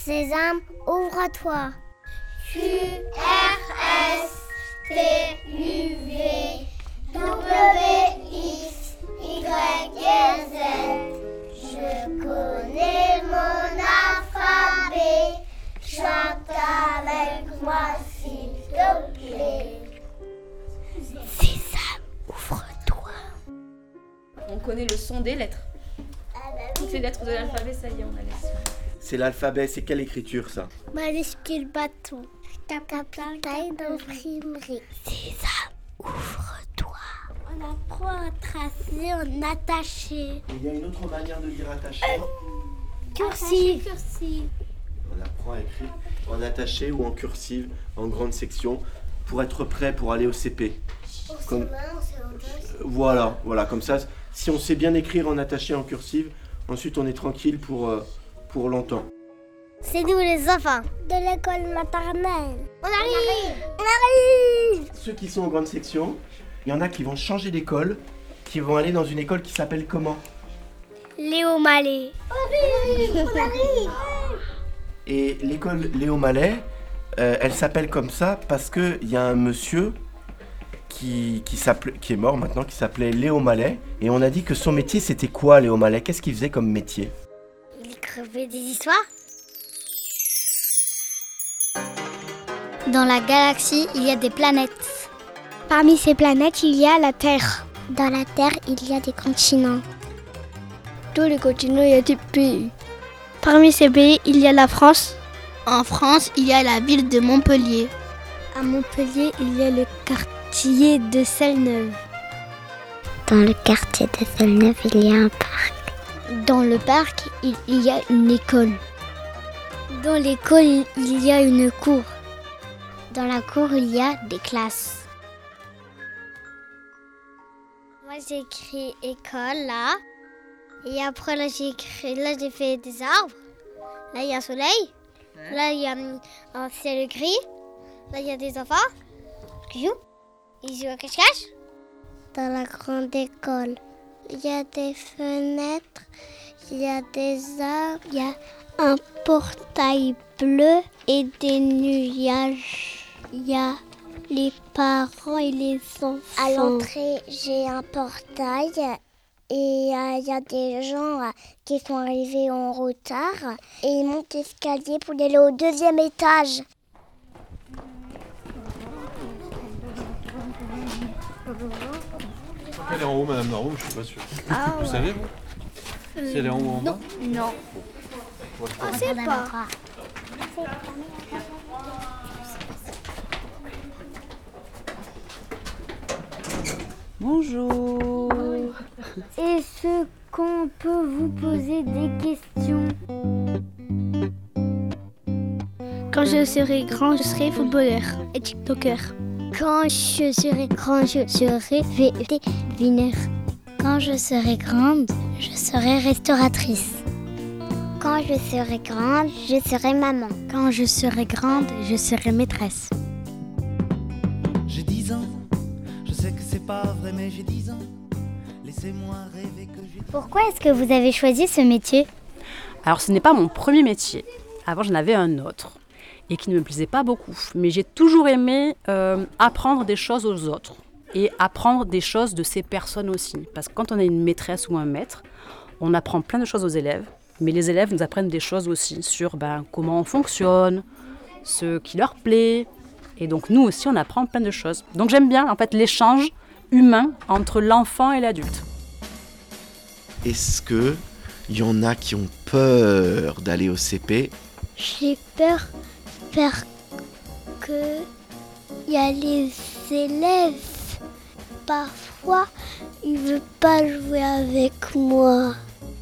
Sésame, ouvre-toi. QRSTUVWXYZ. Je connais mon alphabet. Chante avec moi s'il te plaît. Sésame, ouvre-toi. On connaît le son des lettres. Toutes les lettres de l'alphabet, ça y est, on a les sons. C'est l'alphabet, c'est quelle écriture ça? Majuscule bâton. Capitaine d'imprimerie. Sésame, ouvre-toi. On apprend à tracer en attaché. Il y a une autre manière de dire attaché. Cursive. On apprend à écrire en attaché ou en cursive, en grande section, pour être prêt pour aller au CP. Voilà, comme ça, si on sait bien écrire en attaché en cursive, ensuite on est tranquille pour longtemps. C'est nous les enfants de l'école maternelle. On arrive. Ceux qui sont en grande section, il y en a qui vont changer d'école, qui vont aller dans une école qui s'appelle comment? Léo Mallet. On arrive. Et l'école Léo Mallet, elle s'appelle comme ça parce qu'il y a un monsieur qui est mort maintenant, qui s'appelait Léo Mallet. Et on a dit que son métier, c'était quoi, Léo Mallet? Qu'est-ce qu'il faisait comme métier? Il écrivait des histoires. Dans la galaxie, il y a des planètes. Parmi ces planètes, il y a la Terre. Dans la Terre, il y a des continents. Tous les continents, il y a des pays. Parmi ces pays, il y a la France. En France, il y a la ville de Montpellier. À Montpellier, il y a le quartier de Selle-Neuve. Dans le quartier de Selle-Neuve, il y a un parc. Dans le parc, il y a une école. Dans l'école, il y a une cour. Dans la cour, il y a des classes. Moi, j'ai écrit école là. Et après, là, j'ai fait des arbres. Là, il y a un soleil. Là, il y a un ciel gris. Là, il y a des enfants qui jouent. Ils jouent à cache-cache. Dans la grande école, il y a des fenêtres, il y a des arbres, il y a un portail bleu et des nuages. Il y a les parents et les enfants. À l'entrée, j'ai un portail et il y a des gens qui sont arrivés en retard et ils montent l'escalier pour aller au 2e étage. Elle est en haut, Madame Darroux, je suis pas sûr. Vous savez, vous si elle est en haut ou en bas? Non. On sait pas. Bonjour. Est-ce qu'on peut vous poser des questions? Quand je serai grand, je serai footballeur et tiktoker. Quand je serai grand, je serai vétérinaire. Quand je serai grande, je serai restauratrice. Quand je serai grande, je serai maman. Quand je serai grande, je serai maîtresse. J'ai 10 ans, je sais que c'est pas vrai, mais j'ai 10 ans. Laissez-moi rêver que j'ai... Pourquoi est-ce que vous avez choisi ce métier? Alors ce n'est pas mon premier métier. Avant j'en avais un autre et qui ne me plaisait pas beaucoup. Mais j'ai toujours aimé apprendre des choses aux autres et apprendre des choses de ces personnes aussi. Parce que quand on est une maîtresse ou un maître, on apprend plein de choses aux élèves. Mais les élèves nous apprennent des choses aussi sur comment on fonctionne, ce qui leur plaît. Et donc nous aussi, on apprend plein de choses. Donc j'aime bien en fait l'échange humain entre l'enfant et l'adulte. Est-ce que il y en a qui ont peur d'aller au CP? J'ai peur parce que il y a les élèves. Parfois, ils ne veulent pas jouer avec moi.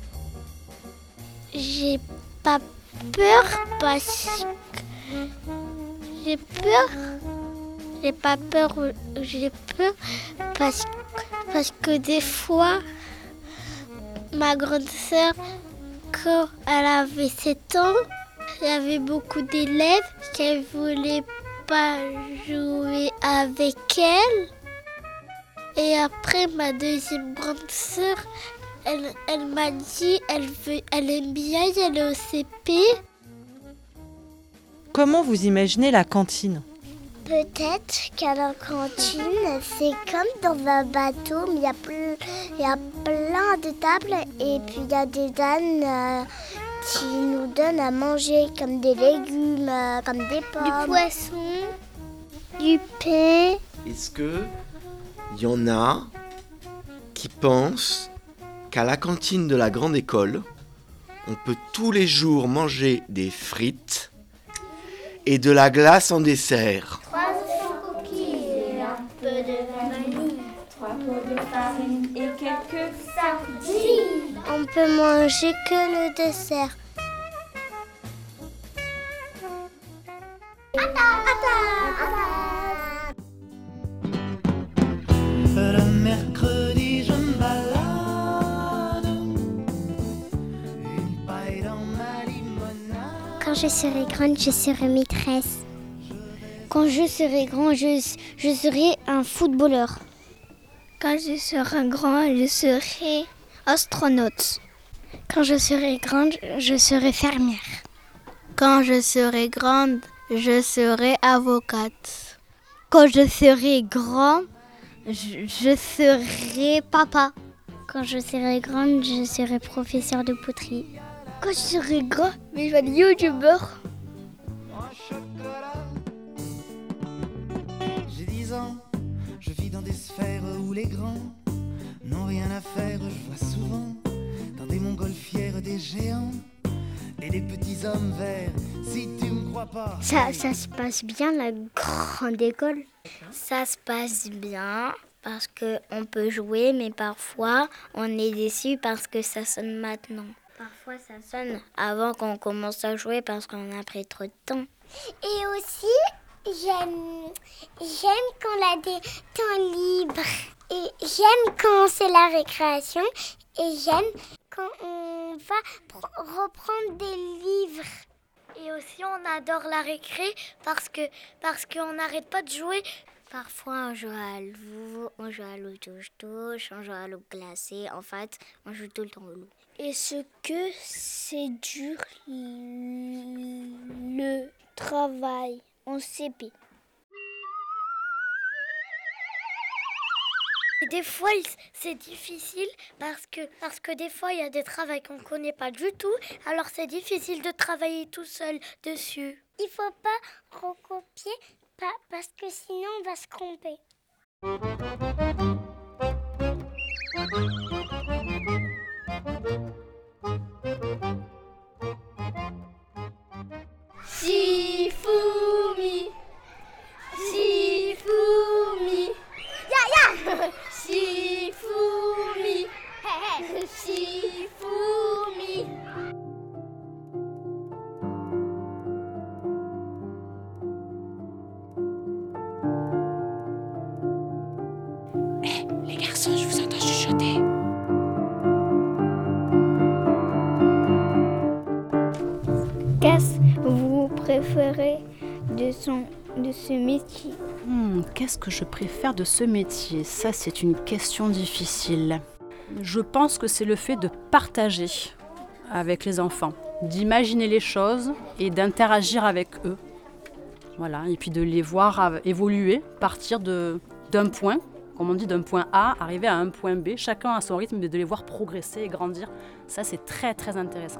J'ai pas peur parce que j'ai peur. J'ai pas peur. J'ai peur parce que des fois, ma grande sœur, quand elle avait 7 ans, il y avait beaucoup d'élèves qui voulaient pas jouer avec elle. Et après, ma deuxième grande sœur, elle m'a dit elle aime bien y aller au CP. comment vous imaginez la cantine ? Peut-être qu'à la cantine, c'est comme dans un bateau, mais il y a plein de tables et puis il y a des ânes qui nous donnent à manger comme des légumes, comme des pommes. Du poisson, du pain. Est-ce que il y en a qui pensent qu'à la cantine de la grande école, on peut tous les jours manger des frites et de la glace en dessert? 300 cookies et un peu de vanille, 3 pots de farine et quelques sardines. On peut manger que le dessert. Le mercredi, je me balade, une paille dans ma limonade. Quand je serai grande, je serai maîtresse. Quand je serai grand, je serai un footballeur. Quand je serai grand, je serai astronaute. Quand je serai grande, je serai fermière. Quand je serai grande, je serai avocate. Quand je serai grand, je serai papa. Quand je serai grande, je serai professeur de poterie. Quand je serai grand, je vais être youtubeur. J'ai 10 ans, je vis dans des sphères où les grands n'ont rien à faire. Je vois souvent dans des montgolfières des géants et des petits hommes verts. Si tu me crois pas... Ça se passe bien, la grande école? Ça se passe bien parce qu'on peut jouer, mais parfois on est déçu parce que ça sonne maintenant. Parfois ça sonne avant qu'on commence à jouer parce qu'on a pris trop de temps. Et aussi, j'aime quand on a des temps libres. Et j'aime quand c'est la récréation. Et j'aime quand on va reprendre des livres. Et aussi on adore la récré parce qu'on n'arrête pas de jouer. Parfois on joue à l'eau, on joue à l'eau touche-touche, on joue à l'eau glacée. En fait, on joue tout le temps à l'eau. Est-ce que c'est dur le travail en CP? Des fois, c'est difficile parce que des fois, il y a des travaux qu'on ne connaît pas du tout. Alors, c'est difficile de travailler tout seul dessus. Il ne faut pas recopier parce que sinon, on va se tromper. Shifumi, Shifumi, ya. Shifumi, Shifumi. Les garçons, je vous entends chuchoter. Qu'est-ce que vous préférez de ce métier? Qu'est-ce que je préfère de ce métier? Ça, c'est une question difficile. Je pense que c'est le fait de partager avec les enfants, d'imaginer les choses et d'interagir avec eux. Voilà, et puis de les voir évoluer, partir d'un point, comme on dit, d'un point A, arriver à un point B, chacun à son rythme, mais de les voir progresser et grandir. Ça, c'est très, très intéressant.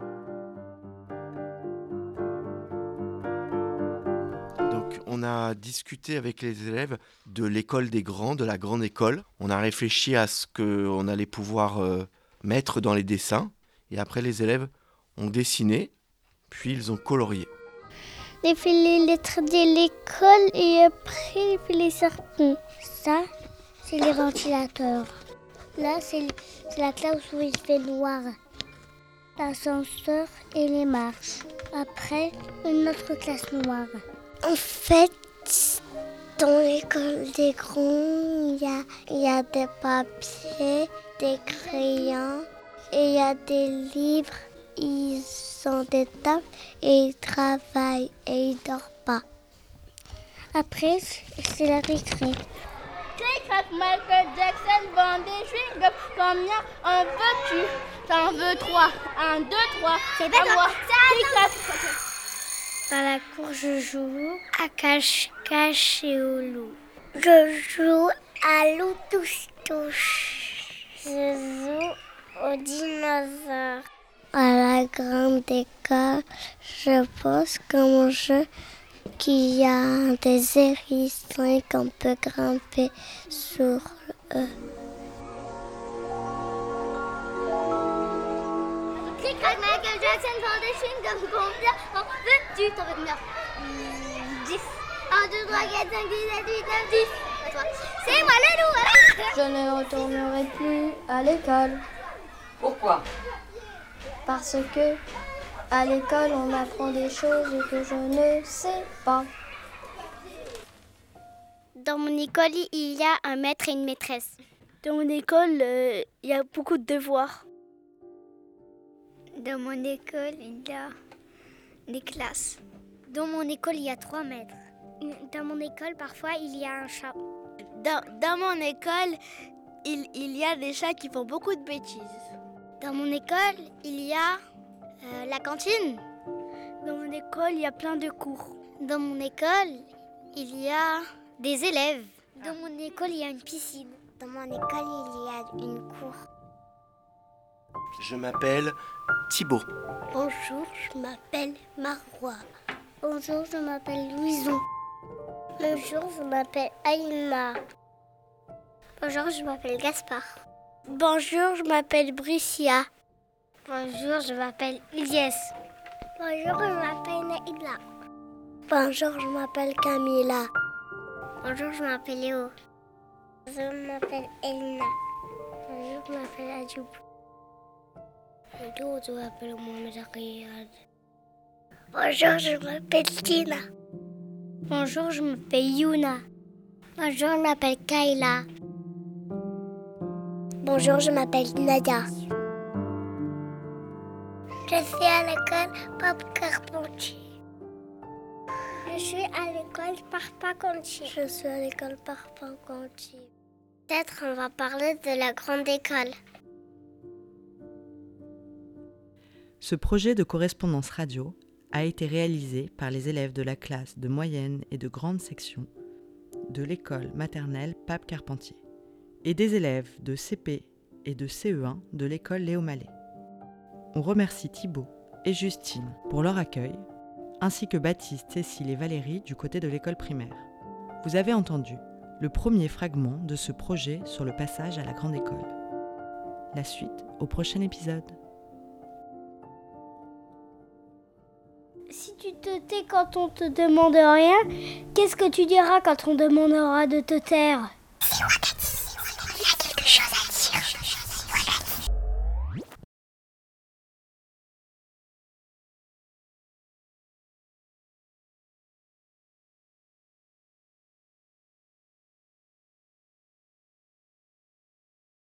Donc, on a discuté avec les élèves de l'école des grands, de la grande école. On a réfléchi à ce qu'on allait pouvoir mettre dans les dessins. Et après, les élèves ont dessiné, puis ils ont colorié. J'ai fait les lettres de l'école et après j'ai fait les serpents. Ça, c'est les ventilateurs. Là, c'est la classe où il fait noir. L'ascenseur et les marches. Après, une autre classe noire. En fait, dans l'école des grands, il y a des papiers, des crayons et il y a des livres. Ils ont des tables et ils travaillent et ils dorment pas. Après, c'est la récré. Clic-clac, Michael Jackson vend des chewing-gums. Combien en veux-tu? T'en veux 3. 1, 2, 3. C'est pas moi. ça. Clic-clac. À la cour, je joue à cache-cache et au loup. Je joue à loup touche-touche. Je joue aux dinosaures. À la grande école, je pose comme jeu qu'il y a des hérissons et qu'on peut grimper sur eux. Michael Jackson Foundation, comme combien en veux-tu? T'en veux combien? 10. 1, 2, 3, 4, 5, 6, 7, 8, 9, 10. À toi. C'est moi le loup, hein? Je ne retournerai plus à l'école. Pourquoi? Parce que à l'école, on apprend des choses que je ne sais pas. Dans mon école, il y a un maître et une maîtresse. Dans mon école, il y a beaucoup de devoirs. Dans mon école, il y a des classes. Dans mon école, il y a 3 maîtres. Dans mon école, parfois, il y a un chat. Dans mon école, il y a des chats qui font beaucoup de bêtises. Dans mon école, il y a la cantine. Dans mon école, il y a plein de cours. Dans mon école, il y a des élèves. Dans mon école, il y a une piscine. Dans mon école, il y a une cour. Je m'appelle Thibaut. Bonjour, je m'appelle Marois. Bonjour, je m'appelle Louison. Bonjour, je m'appelle Aïma. Bonjour, je m'appelle Gaspard. Bonjour, je m'appelle Bricia. Bonjour, je m'appelle Ilyes. Bonjour, je m'appelle Naïla. Bonjour, je m'appelle Camila. Bonjour, je m'appelle Léo. Je m'appelle Elna. Bonjour, je m'appelle Adjoub. Bonjour, je m'appelle Mohamed Riyad. Bonjour, je m'appelle Tina. Bonjour, je m'appelle Yuna. Bonjour, je m'appelle Kayla. Bonjour, je m'appelle Nadia. Je suis à l'école Papa Carpentier. Je suis à l'école Papa Contier. Je suis à l'école Papa Contier. Peut-être on va parler de la grande école. Ce projet de correspondance radio a été réalisé par les élèves de la classe de moyenne et de grande section de l'école maternelle Pape Carpentier et des élèves de CP et de CE1 de l'école Léo Mallet. On remercie Thibaut et Justine pour leur accueil, ainsi que Baptiste, Cécile et Valérie du côté de l'école primaire. Vous avez entendu le premier fragment de ce projet sur le passage à la grande école. La suite au prochain épisode. Si tu te tais quand on te demande rien, qu'est-ce que tu diras quand on demandera de te taire? C'est Wakati.